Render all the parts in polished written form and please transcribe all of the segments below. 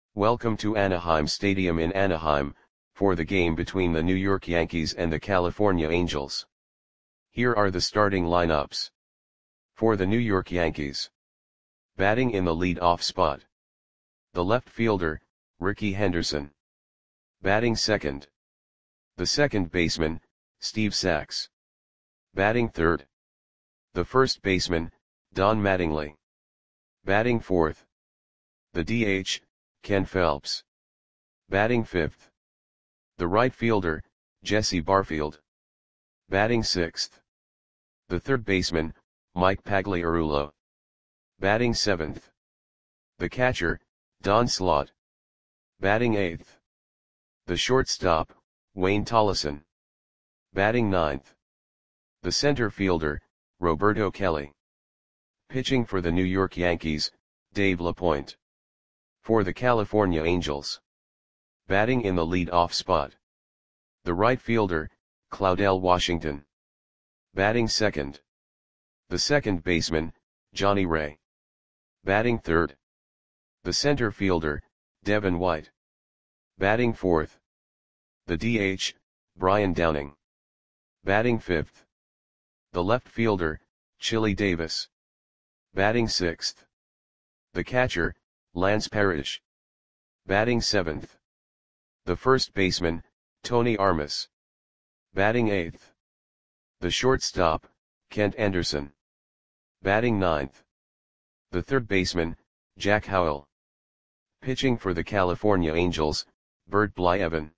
Welcome to Anaheim Stadium in Anaheim, for the game between the New York Yankees and the California Angels. Here are the starting lineups. For the New York Yankees. Batting in the lead-off spot. The left fielder, Rickey Henderson. Batting second. The second baseman, Steve Sax. Batting third. The first baseman, Don Mattingly. Batting fourth. The DH, Ken Phelps. Batting fifth. The right fielder, Jesse Barfield. Batting sixth. The third baseman, Mike Pagliarulo. Batting seventh. The catcher, Don Slaught. Batting eighth. The shortstop, Wayne Tolleson. Batting ninth. The center fielder, Roberto Kelly. Pitching for the New York Yankees, Dave LaPointe. For the California Angels. Batting in the lead-off spot. The right fielder, Claudell Washington. Batting second. The second baseman, Johnny Ray. Batting third. The center fielder, Devin White. Batting fourth. The DH, Brian Downing. Batting fifth. The left fielder, Chili Davis. Batting sixth. The catcher, Lance Parrish. Batting seventh. The first baseman, Tony Armas. Batting eighth. The shortstop, Kent Anderson. Batting ninth. The third baseman, Jack Howell. Pitching for the California Angels, Bert Blyleven.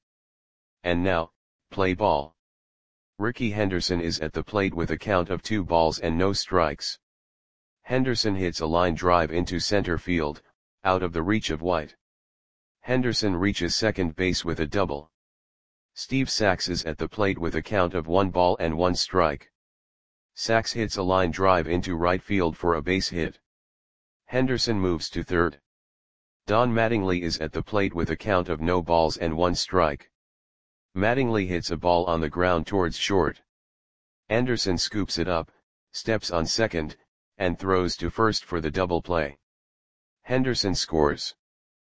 And now, play ball. Rickey Henderson is at the plate with a count of 2 balls and no strikes. Henderson hits a line drive into center field, out of the reach of White. Henderson reaches second base with a double. Steve Sax is at the plate with a count of 1 ball and 1 strike. Sax hits a line drive into right field for a base hit. Henderson moves to third. Don Mattingly is at the plate with a count of no balls and 1 strike. Mattingly hits a ball on the ground towards short. Anderson scoops it up, steps on second, and throws to first for the double play. Henderson scores.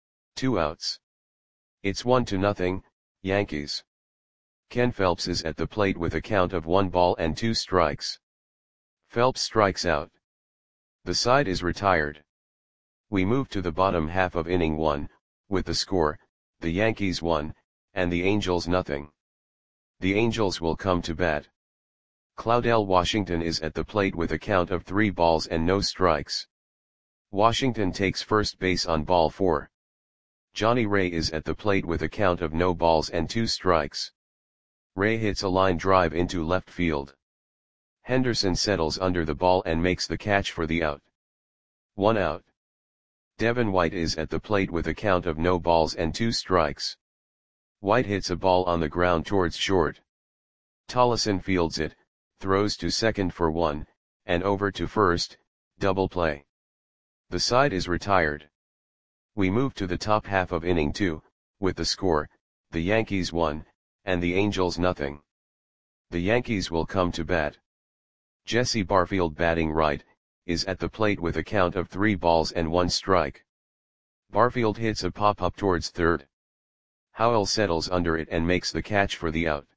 2 outs. It's 1-0, Yankees. Ken Phelps is at the plate with a count of 1 ball and 2 strikes. Phelps strikes out. The side is retired. We move to the bottom half of inning 1, with the score, the Yankees 1, and the Angels 0. The Angels will come to bat. Claudell Washington is at the plate with a count of 3 balls and no strikes. Washington takes first base on ball 4. Johnny Ray is at the plate with a count of no balls and 2 strikes. Ray hits a line drive into left field. Henderson settles under the ball and makes the catch for the out. 1 out. Devin White is at the plate with a count of no balls and 2 strikes. White hits a ball on the ground towards short. Tolleson fields it, throws to second for 1, and over to first, double play. The side is retired. We move to the top half of inning 2, with the score, the Yankees 1, and the Angels 0. The Yankees will come to bat. Jesse Barfield, batting right, is at the plate with a count of 3 balls and 1 strike. Barfield hits a pop-up towards third. Howell settles under it and makes the catch for the out.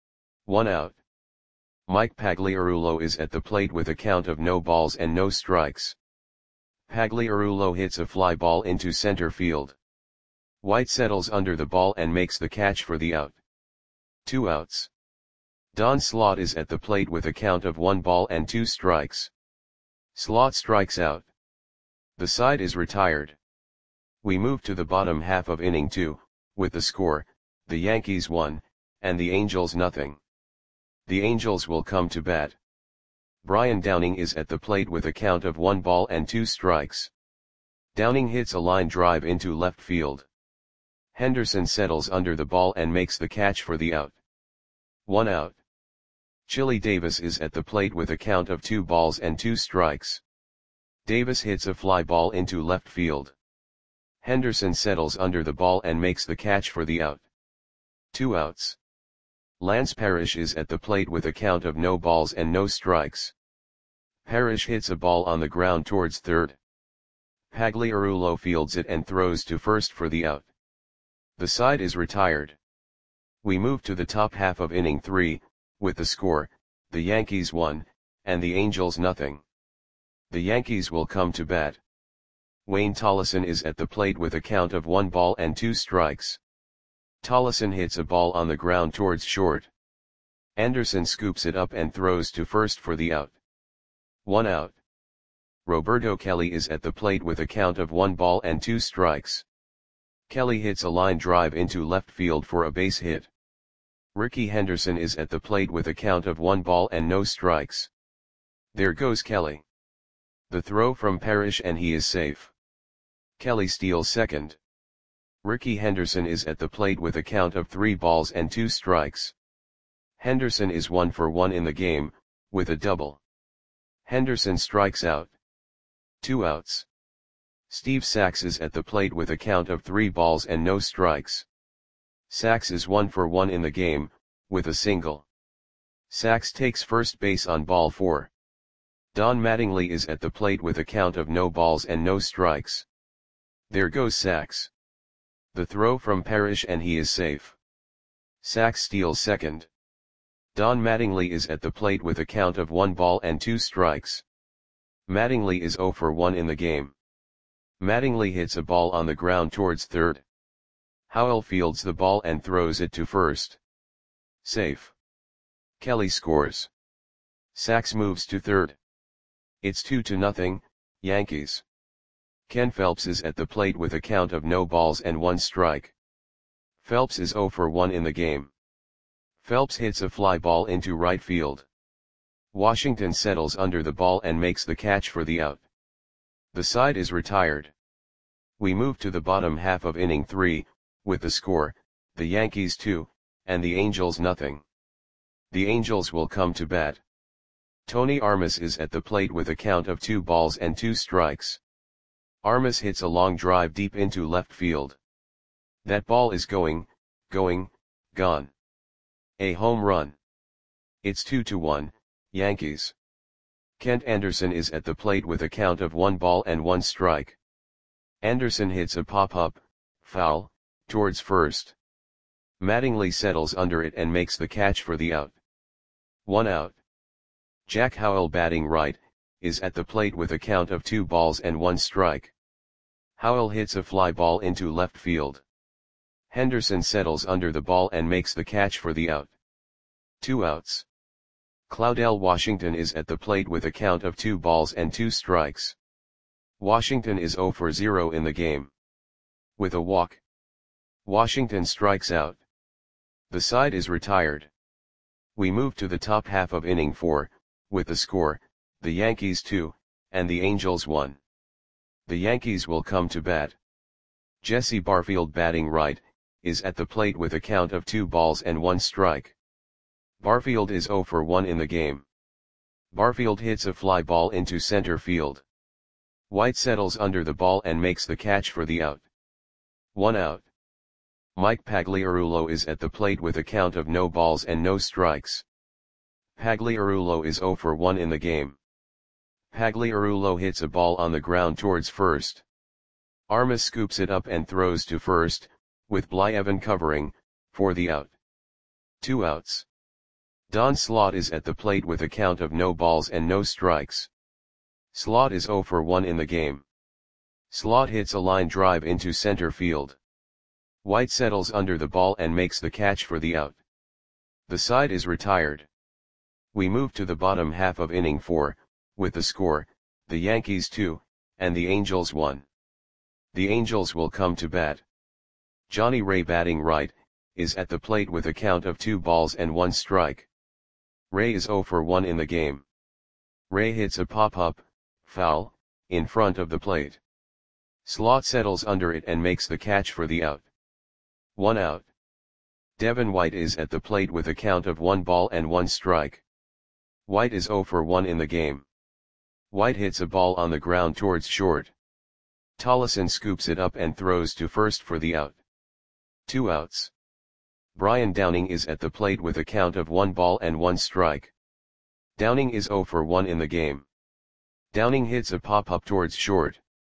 1 out. Mike Pagliarulo is at the plate with a count of no balls and no strikes. Pagliarulo hits a fly ball into center field. White settles under the ball and makes the catch for the out. 2 outs. Don Slaught is at the plate with a count of 1 ball and 2 strikes. Slaught strikes out. The side is retired. We move to the bottom half of inning 2, with the score, the Yankees 1, and the Angels 0. The Angels will come to bat. Brian Downing is at the plate with a count of 1 ball and 2 strikes. Downing hits a line drive into left field. Henderson settles under the ball and makes the catch for the out. 1 out. Chili Davis is at the plate with a count of 2 balls and 2 strikes. Davis hits a fly ball into left field. Henderson settles under the ball and makes the catch for the out. 2 outs. Lance Parrish is at the plate with a count of no balls and no strikes. Parrish hits a ball on the ground towards third. Pagliarulo fields it and throws to first for the out. The side is retired. We move to the top half of inning 3, with the score, the Yankees 1, and the Angels nothing. The Yankees will come to bat. Wayne Tolleson is at the plate with a count of 1 ball and 2 strikes. Tolleson hits a ball on the ground towards short. Anderson scoops it up and throws to first for the out. 1 out. Roberto Kelly is at the plate with a count of 1 ball and 2 strikes. Kelly hits a line drive into left field for a base hit. Rickey Henderson is at the plate with a count of 1 ball and no strikes. There goes Kelly. The throw from Parrish and he is safe. Kelly steals second. Rickey Henderson is at the plate with a count of 3 balls and 2 strikes. Henderson is 1 for 1 in the game, with a double. Henderson strikes out. 2 outs. Steve Sax is at the plate with a count of 3 balls and no strikes. Sax is 1 for 1 in the game, with a single. Sax takes first base on ball 4. Don Mattingly is at the plate with a count of no balls and no strikes. There goes Sax. The throw from Parrish and he is safe. Sax steals second. Don Mattingly is at the plate with a count of 1 ball and 2 strikes. Mattingly is 0 for 1 in the game. Mattingly hits a ball on the ground towards third. Howell fields the ball and throws it to first. Safe. Kelly scores. Sax moves to third. It's 2-0, Yankees. Ken Phelps is at the plate with a count of no balls and 1 strike. Phelps is 0 for 1 in the game. Phelps hits a fly ball into right field. Washington settles under the ball and makes the catch for the out. The side is retired. We move to the bottom half of inning 3, with the score, the Yankees 2, and the Angels nothing. The Angels will come to bat. Tony Armas is at the plate with a count of 2 balls and 2 strikes. Armas hits a long drive deep into left field. That ball is gone. A home run. It's 2-1, Yankees. Kent Anderson is at the plate with a count of 1 ball and 1 strike. Anderson hits a pop-up, foul, towards first. Mattingly settles under it and makes the catch for the out. 1 out. Jack Howell, batting right, is at the plate with a count of 2 balls and 1 strike. Howell hits a fly ball into left field. Henderson settles under the ball and makes the catch for the out. 2 outs. Claudell Washington is at the plate with a count of 2 balls and 2 strikes. Washington is 0 for 0 in the game. With a walk, Washington strikes out. The side is retired. We move to the top half of inning 4, with the score, the Yankees 2, and the Angels 1. The Yankees will come to bat. Jesse Barfield, batting right, is at the plate with a count of 2 balls and 1 strike. Barfield is 0 for 1 in the game. Barfield hits a fly ball into center field. White settles under the ball and makes the catch for the out. 1 out. Mike Pagliarulo is at the plate with a count of no balls and no strikes. Pagliarulo is 0 for 1 in the game. Pagliarulo hits a ball on the ground towards first. Armas scoops it up and throws to first, with Blyevin covering, for the out. 2 outs. Don Slaught is at the plate with a count of no balls and no strikes. Slaught is 0 for 1 in the game. Slaught hits a line drive into center field. White settles under the ball and makes the catch for the out. The side is retired. We move to the bottom half of inning 4, with the score, the Yankees 2, and the Angels 1. The Angels will come to bat. Johnny Ray, batting right, is at the plate with a count of 2 balls and 1 strike. Ray is 0 for 1 in the game. Ray hits a pop-up, foul, in front of the plate. Slaught settles under it and makes the catch for the out. 1 out. Devin White is at the plate with a count of 1 ball and 1 strike. White is 0 for 1 in the game. White hits a ball on the ground towards short. Tolleson scoops it up and throws to first for the out. 2 outs. Brian Downing is at the plate with a count of 1 ball and 1 strike. Downing is 0 for 1 in the game. Downing hits a pop-up towards short.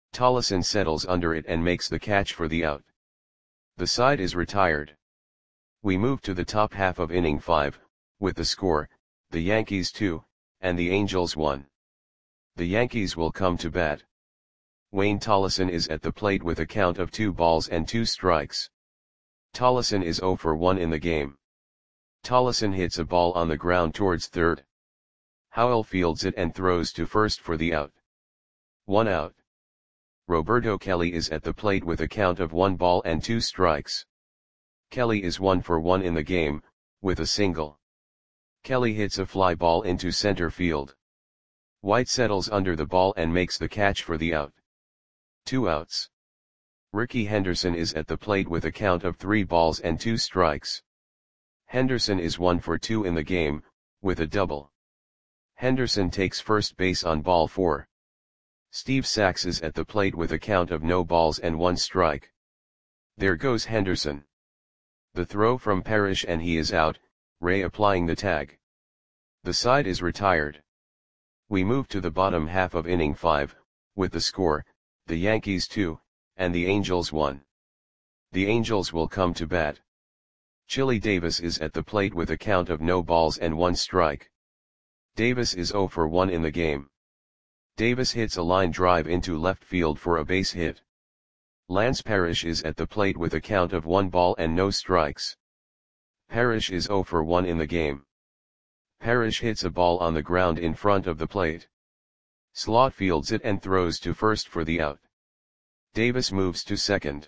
Tollison settles under it and makes the catch for the out. The side is retired. We move to the top half of inning 5, with the score, the Yankees 2, and the Angels 1. The Yankees will come to bat. Wayne Tollison is at the plate with a count of 2 balls and 2 strikes. Tollison is 0 for 1 in the game. Tollison hits a ball on the ground towards third. Howell fields it and throws to first for the out. 1 out. Roberto Kelly is at the plate with a count of 1 ball and 2 strikes. Kelly is 1 for 1 in the game, with a single. Kelly hits a fly ball into center field. White settles under the ball and makes the catch for the out. 2 outs. Rickey Henderson is at the plate with a count of 3 balls and 2 strikes. Henderson is 1 for 2 in the game, with a double. Henderson takes first base on ball 4. Steve Sax is at the plate with a count of no balls and 1 strike. There goes Henderson. The throw from Parrish and he is out, Ray applying the tag. The side is retired. We move to the bottom half of inning 5, with the score, the Yankees 2, and the Angels 1. The Angels will come to bat. Chili Davis is at the plate with a count of no balls and 1 strike. Davis is 0 for 1 in the game. Davis hits a line drive into left field for a base hit. Lance Parrish is at the plate with a count of 1 ball and no strikes. Parrish is 0 for 1 in the game. Parrish hits a ball on the ground in front of the plate. Slot fields it and throws to first for the out. Davis moves to second.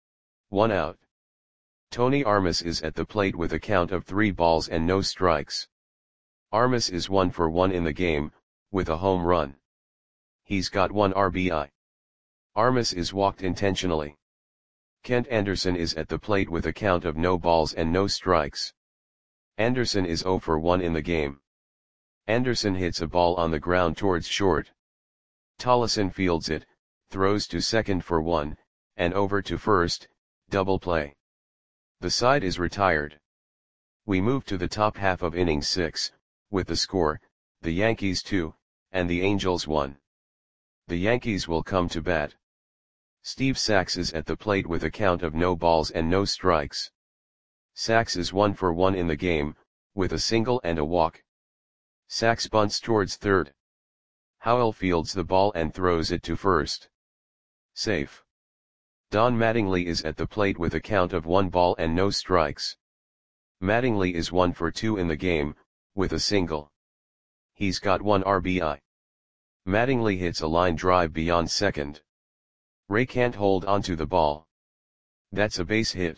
1 out. Tony Armas is at the plate with a count of 3 balls and no strikes. Armas is 1 for 1 in the game, with a home run. He's got 1 RBI. Armas is walked intentionally. Kent Anderson is at the plate with a count of no balls and no strikes. Anderson is 0 for 1 in the game. Anderson hits a ball on the ground towards short. Tollison fields it, throws to second for 1, and over to first, double play. The side is retired. We move to the top half of inning 6, with the score, the Yankees 2, and the Angels 1. The Yankees will come to bat. Steve Sax is at the plate with a count of no balls and no strikes. Sax is 1 for 1 in the game, with a single and a walk. Sax bunts towards third. Howell fields the ball and throws it to first. Safe. Don Mattingly is at the plate with a count of 1 ball and no strikes. Mattingly is 1 for 2 in the game, with a single. He's got 1 RBI. Mattingly hits a line drive beyond second. Ray can't hold onto the ball. That's a base hit.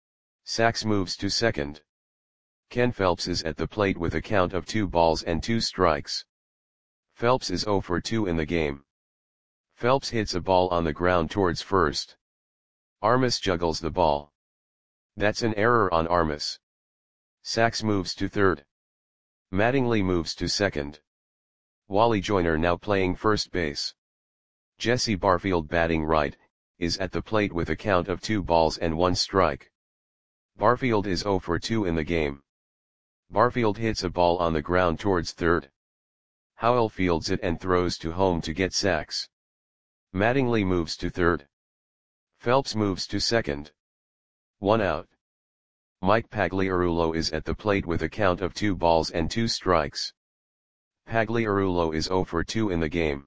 Sax moves to second. Ken Phelps is at the plate with a count of 2 balls and 2 strikes. Phelps is 0 for 2 in the game. Phelps hits a ball on the ground towards first. Armas juggles the ball. That's an error on Armas. Sax moves to third. Mattingly moves to second. Wally Joyner now playing first base. Jesse Barfield batting right, is at the plate with a count of 2 balls and 1 strike. Barfield is 0 for 2 in the game. Barfield hits a ball on the ground towards third. Howell fields it and throws to home to get Sax. Mattingly moves to third. Phelps moves to second. 1 out. Mike Pagliarulo is at the plate with a count of 2 balls and 2 strikes. Pagliarulo is 0 for 2 in the game.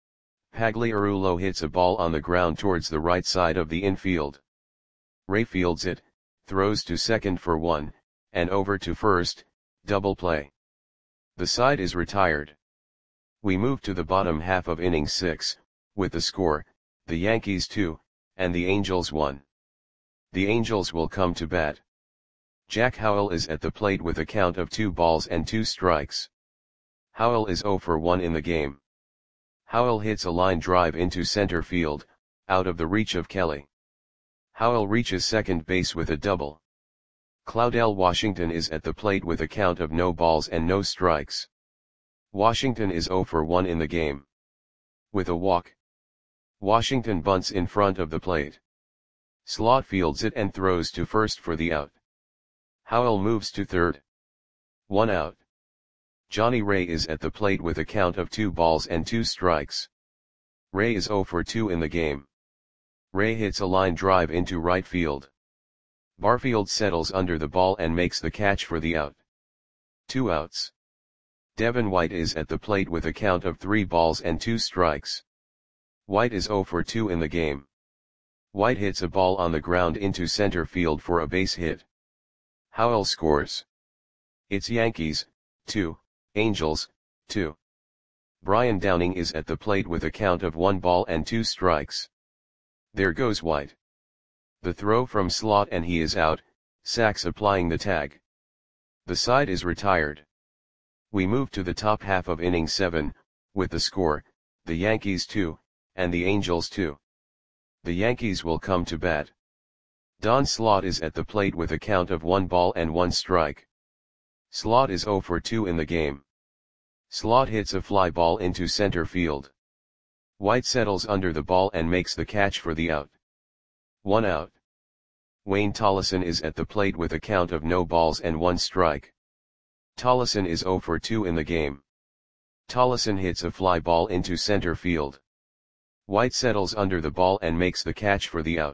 Pagliarulo hits a ball on the ground towards the right side of the infield. Ray fields it, throws to second for 1, and over to first, double play. The side is retired. We move to the bottom half of inning 6, with the score, the Yankees 2, and the Angels 1. The Angels will come to bat. Jack Howell is at the plate with a count of 2 balls and 2 strikes. Howell is 0 for 1 in the game. Howell hits a line drive into center field, out of the reach of Kelly. Howell reaches second base with a double. Claudell Washington is at the plate with a count of no balls and no strikes. Washington is 0 for 1 in the game. With a walk. Washington bunts in front of the plate. Slot fields it and throws to first for the out. Howell moves to third. 1 out. Johnny Ray is at the plate with a count of 2 balls and 2 strikes. Ray is 0 for 2 in the game. Ray hits a line drive into right field. Barfield settles under the ball and makes the catch for the out. 2 outs. Devin White is at the plate with a count of 3 balls and 2 strikes. White is 0 for 2 in the game. White hits a ball on the ground into center field for a base hit. Howell scores. It's Yankees, 2, Angels, 2. Brian Downing is at the plate with a count of 1 ball and 2 strikes. There goes White. The throw from slot and he is out, Sachs applying the tag. The side is retired. We move to the top half of inning 7, with the score, the Yankees 2, and the Angels 2. The Yankees will come to bat. Don Slaught is at the plate with a count of 1 ball and 1 strike. Slaught is 0 for 2 in the game. Slaught hits a fly ball into center field. White settles under the ball and makes the catch for the out. 1 out. Wayne Tollison is at the plate with a count of no balls and 1 strike. Tollison is 0 for 2 in the game. Tollison hits a fly ball into center field. White settles under the ball and makes the catch for the out.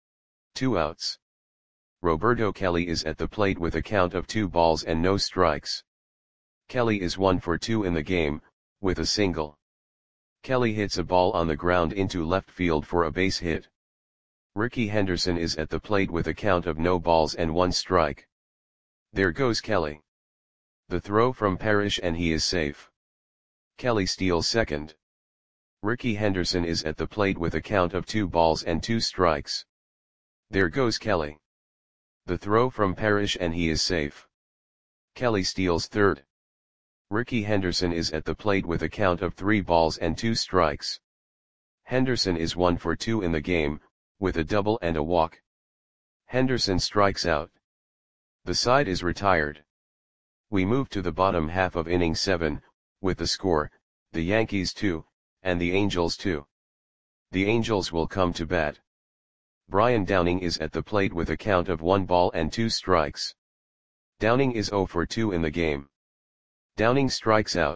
2 outs. Roberto Kelly is at the plate with a count of 2 balls and no strikes. Kelly is 1 for 2 in the game, with a single. Kelly hits a ball on the ground into left field for a base hit. Ricky Henderson is at the plate with a count of no balls and 1 strike. There goes Kelly. The throw from Parrish and he is safe. Kelly steals second. Ricky Henderson is at the plate with a count of 2 balls and 2 strikes. There goes Kelly. The throw from Parrish and he is safe. Kelly steals third. Ricky Henderson is at the plate with a count of 3 balls and 2 strikes. Henderson is 1 for 2 in the game, with a double and a walk. Henderson strikes out. The side is retired. We move to the bottom half of inning 7, with the score, the Yankees 2, and the Angels 2. The Angels will come to bat. Brian Downing is at the plate with a count of 1 ball and 2 strikes. Downing is 0 for 2 in the game. Downing strikes out.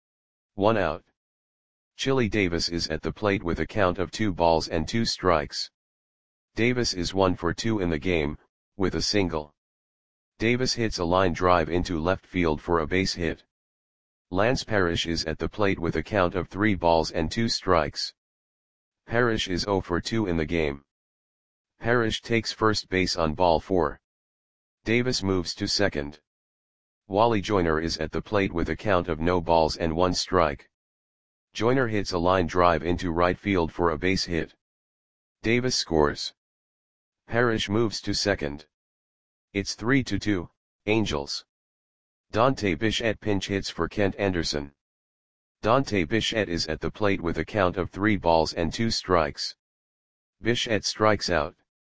1 out. Chili Davis is at the plate with a count of 2 balls and 2 strikes. Davis is 1 for 2 in the game, with a single. Davis hits a line drive into left field for a base hit. Lance Parrish is at the plate with a count of 3 balls and 2 strikes. Parrish is 0 for 2 in the game. Parrish takes first base on ball 4. Davis moves to second. Wally Joyner is at the plate with a count of no balls and 1 strike. Joyner hits a line drive into right field for a base hit. Davis scores. Parrish moves to second. It's 3-2, Angels. Dante Bichette pinch hits for Kent Anderson. Dante Bichette is at the plate with a count of 3 balls and 2 strikes. Bichette strikes out.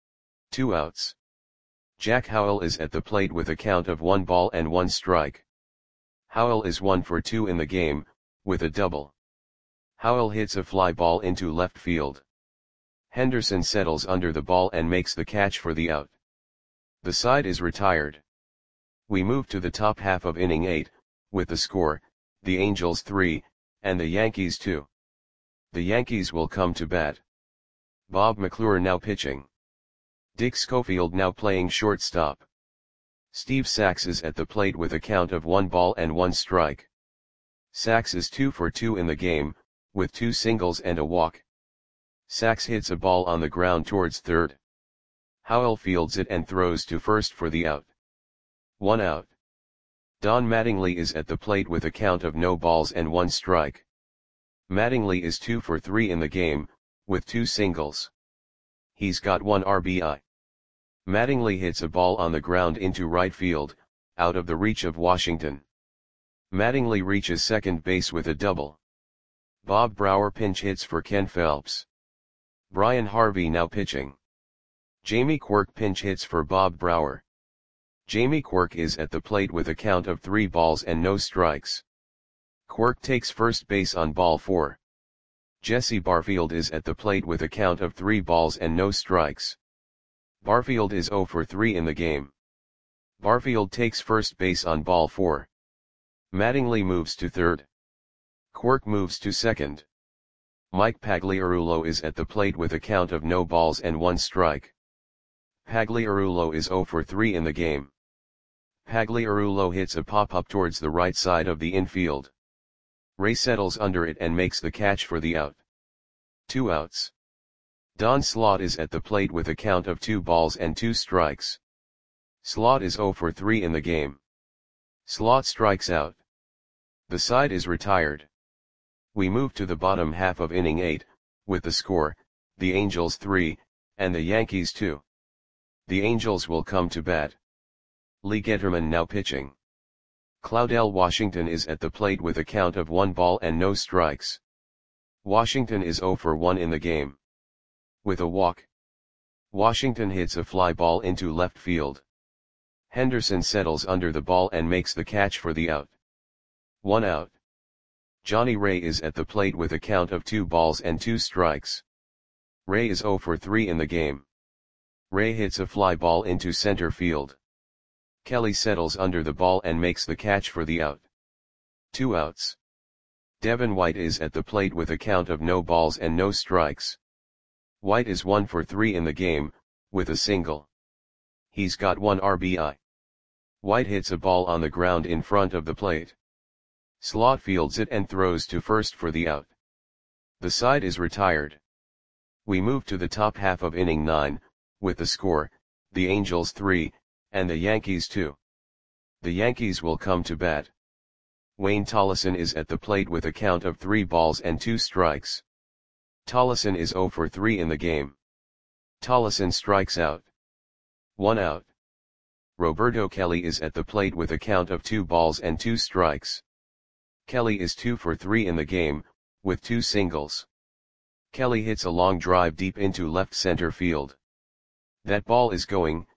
2 outs. Jack Howell is at the plate with a count of 1 ball and 1 strike. Howell is 1 for 2 in the game, with a double. Howell hits a fly ball into left field. Henderson settles under the ball and makes the catch for the out. The side is retired. We move to the top half of inning 8, with the score, the Angels 3, and the Yankees 2. The Yankees will come to bat. Bob McClure now pitching. Dick Schofield now playing shortstop. Steve Sachs is at the plate with a count of 1 ball and 1 strike. Sachs is 2 for 2 in the game, with 2 singles and a walk. Sachs hits a ball on the ground towards third. Howell fields it and throws to first for the out. 1 out. Don Mattingly is at the plate with a count of no balls and 1 strike. Mattingly is 2 for 3 in the game, with 2 singles. He's got 1 RBI. Mattingly hits a ball on the ground into right field, out of the reach of Washington. Mattingly reaches second base with a double. Bob Brower pinch hits for Ken Phelps. Brian Harvey now pitching. Jamie Quirk pinch hits for Bob Brower. Jamie Quirk is at the plate with a count of 3 balls and no strikes. Quirk takes first base on ball 4. Jesse Barfield is at the plate with a count of 3 balls and no strikes. Barfield is 0 for 3 in the game. Barfield takes first base on ball 4. Mattingly moves to third. Quirk moves to second. Mike Pagliarulo is at the plate with a count of no balls and 1 strike. Pagliarulo is 0 for 3 in the game. Pagliarulo hits a pop-up towards the right side of the infield. Ray settles under it and makes the catch for the out. 2 outs. Don Slaught is at the plate with a count of 2 balls and 2 strikes. Slaught is 0 for 3 in the game. Slaught strikes out. The side is retired. We move to the bottom half of inning 8, with the score, the Angels 3, and the Yankees 2. The Angels will come to bat. Lee Getterman now pitching. Claudell Washington is at the plate with a count of 1 ball and no strikes. Washington is 0 for 1 in the game. With a walk, Washington hits a fly ball into left field. Henderson settles under the ball and makes the catch for the out. 1 out. Johnny Ray is at the plate with a count of 2 balls and 2 strikes. Ray is 0 for 3 in the game. Ray hits a fly ball into center field. Kelly settles under the ball and makes the catch for the out. 2 outs. Devin White is at the plate with a count of no balls and no strikes. White is 1 for 3 in the game, with a single. He's got 1 RBI. White hits a ball on the ground in front of the plate. Slaught fields it and throws to first for the out. The side is retired. We move to the top half of inning 9, with the score, the Angels 3, and the Yankees 2. The Yankees will come to bat. Wayne Tollison is at the plate with a count of 3 balls and 2 strikes. Tollison is 0 for 3 in the game. Tollison strikes out. 1 out. Roberto Kelly is at the plate with a count of 2 balls and 2 strikes. Kelly is 2 for 3 in the game, with 2 singles. Kelly hits a long drive deep into left center field. That ball is going,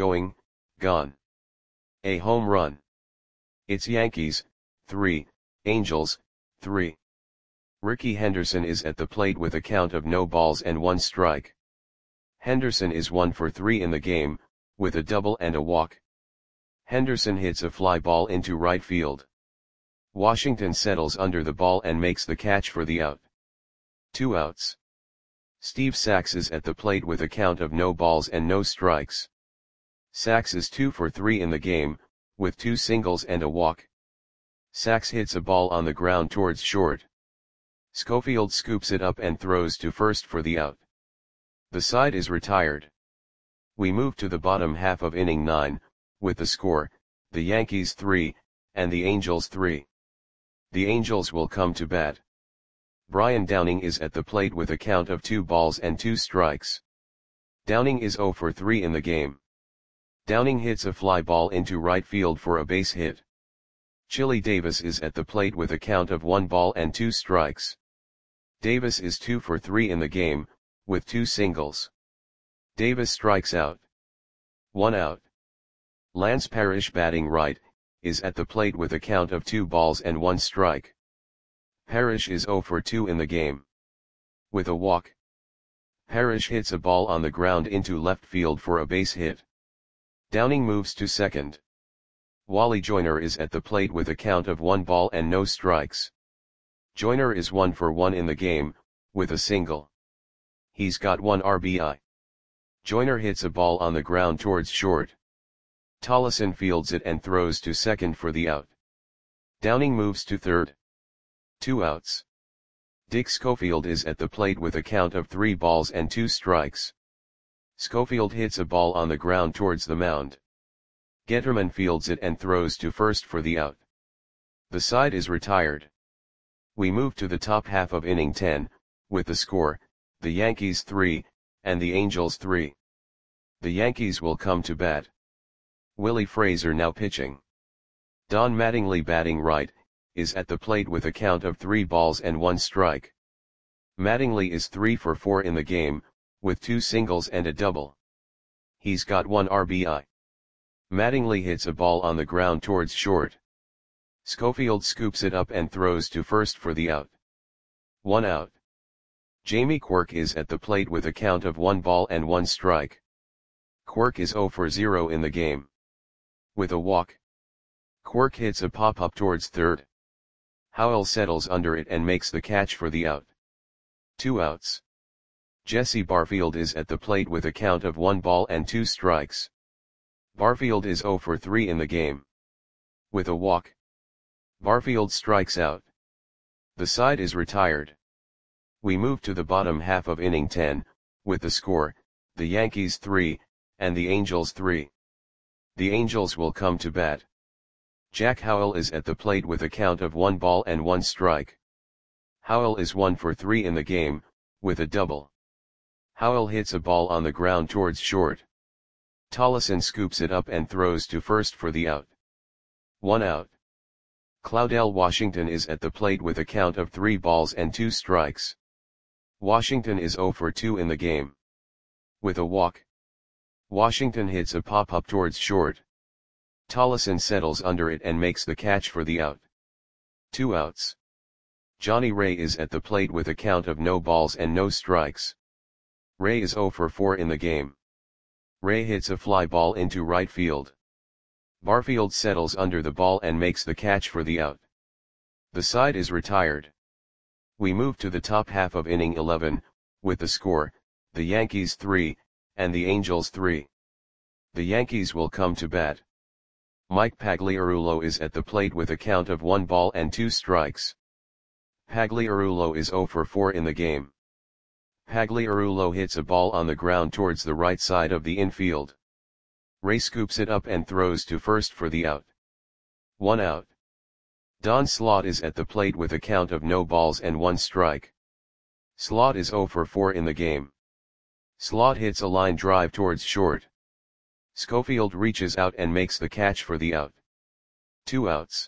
gone. A home run. It's Yankees, 3, Angels, 3. Rickey Henderson is at the plate with a count of no balls and 1 strike. Henderson is 1 for 3 in the game, with a double and a walk. Henderson hits a fly ball into right field. Washington settles under the ball and makes the catch for the out. 2 outs. Steve Sax is at the plate with a count of no balls and no strikes. Sax is 2 for 3 in the game, with 2 singles and a walk. Sax hits a ball on the ground towards short. Schofield scoops it up and throws to first for the out. The side is retired. We move to the bottom half of inning 9, with the score, the Yankees 3, and the Angels 3. The Angels will come to bat. Brian Downing is at the plate with a count of 2 balls and 2 strikes. Downing is 0 for 3 in the game. Downing hits a fly ball into right field for a base hit. Chili Davis is at the plate with a count of 1 ball and 2 strikes. Davis is 2 for 3 in the game, with 2 singles. Davis strikes out. 1 out. Lance Parrish, batting right, is at the plate with a count of 2 balls and 1 strike. Parrish is 0 for 2 in the game. With a walk, Parrish hits a ball on the ground into left field for a base hit. Downing moves to second. Wally Joyner is at the plate with a count of 1 ball and no strikes. Joyner is 1 for 1 in the game, with a single. He's got 1 RBI. Joyner hits a ball on the ground towards short. Tollison fields it and throws to second for the out. Downing moves to third. 2 outs. Dick Schofield is at the plate with a count of 3 balls and 2 strikes. Schofield hits a ball on the ground towards the mound. Getterman fields it and throws to first for the out. The side is retired. We move to the top half of inning 10, with the score, the Yankees 3, and the Angels 3. The Yankees will come to bat. Willie Frazier now pitching. Don Mattingly, batting right, is at the plate with a count of 3 balls and 1 strike. Mattingly is 3 for 4 in the game, with 2 singles and a double. He's got 1 RBI. Mattingly hits a ball on the ground towards short. Schofield scoops it up and throws to first for the out. 1 out. Jamie Quirk is at the plate with a count of 1 ball and 1 strike. Quirk is 0 for 0 in the game. With a walk, Quirk hits a pop-up towards third. Howell settles under it and makes the catch for the out. 2 outs. Jesse Barfield is at the plate with a count of 1 ball and 2 strikes. Barfield is 0 for 3 in the game. With a walk, Barfield strikes out. The side is retired. We move to the bottom half of inning 10, with the score, the Yankees 3, and the Angels 3. The Angels will come to bat. Jack Howell is at the plate with a count of 1 ball and 1 strike. Howell is 1 for 3 in the game, with a double. Howell hits a ball on the ground towards short. Tollison scoops it up and throws to first for the out. 1 out. Claudell Washington is at the plate with a count of 3 balls and 2 strikes. Washington is 0 for 2 in the game. With a walk, Washington hits a pop-up towards short. Tollison settles under it and makes the catch for the out. 2 outs. Johnny Ray is at the plate with a count of no balls and no strikes. Ray is 0 for 4 in the game. Ray hits a fly ball into right field. Barfield settles under the ball and makes the catch for the out. The side is retired. We move to the top half of inning 11, with the score, the Yankees 3, and the Angels 3. The Yankees will come to bat. Mike Pagliarulo is at the plate with a count of 1 ball and 2 strikes. Pagliarulo is 0 for 4 in the game. Pagliarulo hits a ball on the ground towards the right side of the infield. Ray scoops it up and throws to first for the out. 1 out. Don Slaught is at the plate with a count of no balls and 1 strike. Slaught is 0 for 4 in the game. Slaught hits a line drive towards short. Schofield reaches out and makes the catch for the out. 2 outs.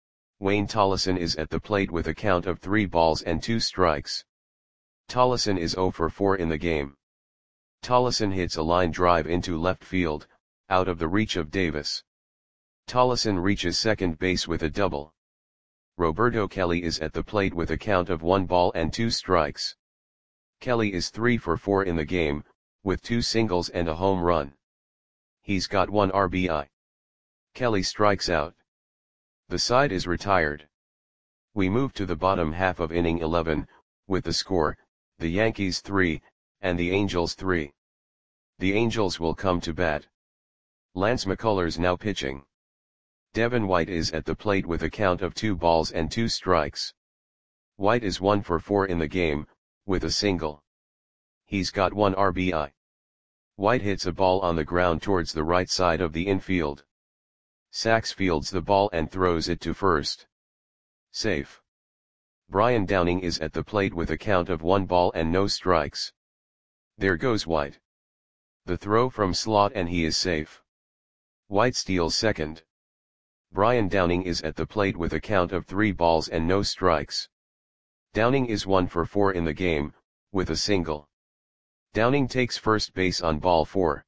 Wayne Tollison is at the plate with a count of 3 balls and 2 strikes. Tollison is 0 for 4 in the game. Tollison hits a line drive into left field, out of the reach of Davis. Tollison reaches second base with a double. Roberto Kelly is at the plate with a count of 1 ball and 2 strikes. Kelly is 3 for 4 in the game, with 2 singles and a home run. He's got 1 RBI. Kelly strikes out. The side is retired. We move to the bottom half of inning 11, with the score, the Yankees 3, and the Angels 3. The Angels will come to bat. Lance McCullers now pitching. Devin White is at the plate with a count of 2 balls and 2 strikes. White is 1 for 4 in the game, with a single. He's got 1 RBI. White hits a ball on the ground towards the right side of the infield. Sachs fields the ball and throws it to first. Safe. Brian Downing is at the plate with a count of 1 ball and no strikes. There goes White. The throw from Slaught and he is safe. White steals second. Brian Downing is at the plate with a count of 3 balls and no strikes. Downing is 1 for 4 in the game, with a single. Downing takes first base on ball 4.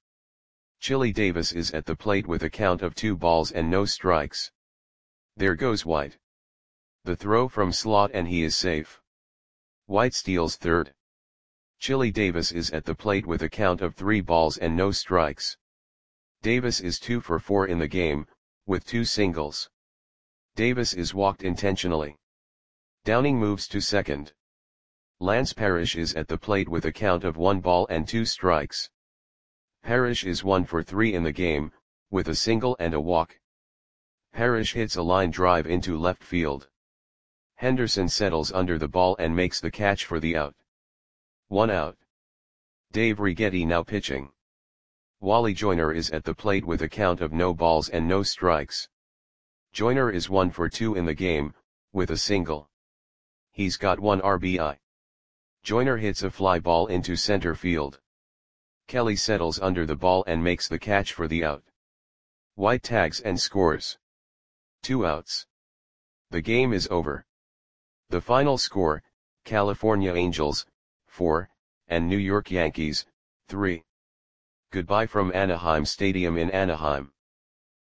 Chili Davis is at the plate with a count of 2 balls and no strikes. There goes White. The throw from Slaught and he is safe. White steals third. Chili Davis is at the plate with a count of 3 balls and no strikes. Davis is 2 for 4 in the game, with 2 singles. Davis is walked intentionally. Downing moves to second. Lance Parrish is at the plate with a count of 1 ball and 2 strikes. Parrish is 1 for 3 in the game, with a single and a walk. Parrish hits a line drive into left field. Henderson settles under the ball and makes the catch for the out. 1 out. Dave Righetti now pitching. Wally Joyner is at the plate with a count of no balls and no strikes. Joyner is 1 for 2 in the game, with a single. He's got 1 RBI. Joyner hits a fly ball into center field. Kelly settles under the ball and makes the catch for the out. White tags and scores. 2 outs. The game is over. The final score, California Angels, 4, and New York Yankees, 3. Goodbye from Anaheim Stadium in Anaheim.